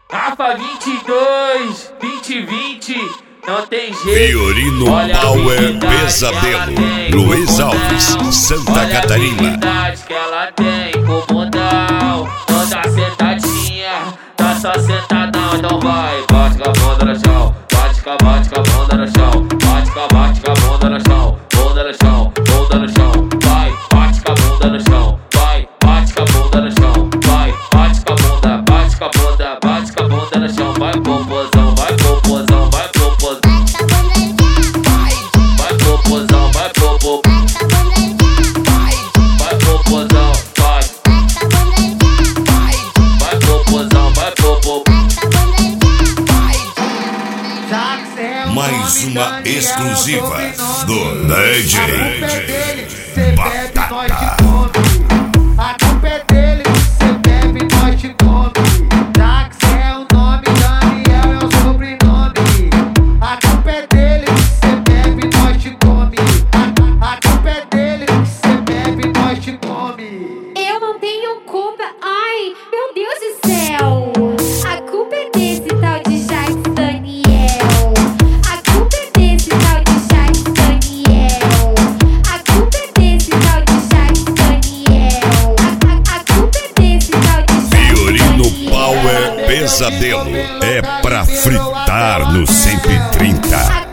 Rafa 22, 2020, não tem jeito. Fiorino Power Pesadelo, Luiz Alves, Santa Catarina. Olha a que ela tem com o bundão, toda sentadinha, tá só sentadão. Então vai, bate com a bunda no chão, bate com a bunda no chão, bate com a bunda no chão, bunda no chão, bunda no chão. Vai, bate com a bunda no chão, vai, bate com a bunda no chão, vai, bate com a bunda, bate com a bunda, bate com a bunda no chão. Vai popozão, vai popozão, vai popozão, vai popozão, vai popozão, vai popozão, vai, vai popozão, vai popozão. Mais uma exclusiva do DJ Batata. A culpa é dele, você bebe, nós te come. Jax é o nome, Daniel é o sobrenome. A culpa é dele, você bebe, nós te come. A culpa é dele, você bebe, nós te come. Eu não tenho culpa, ai, meu Deus do céu. A culpa é desse tal de Jax Daniel. A culpa é desse tal de Jax Daniel. A culpa é desse tal de Jax Daniel. A culpa é desse tal de Jax Fiorino Daniel. Power Pesadelo é pra fritar no 130.